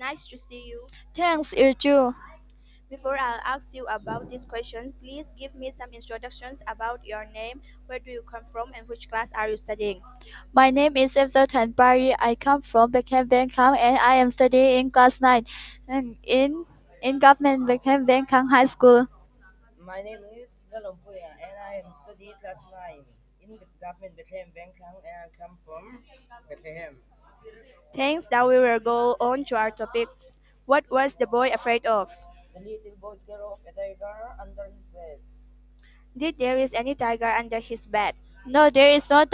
Nice to see you. Thanks, you too. Before I ask you about this question, please give me some introductions about your name, where do you come from, and which class are you studying? My name is Efzal Tanpari. I come from Beckham Benkang and I am studying in class 9 and in government Beckham Benkang High School. My name is Lalompuya and I am studying class 9 in the government Bethlehem Bangkok and I come from Bethlehem. Thanks, now we will go on to our topic. What was the boy afraid of? The little boy scared of a tiger under his bed. Did there is any tiger under his bed? No, there is no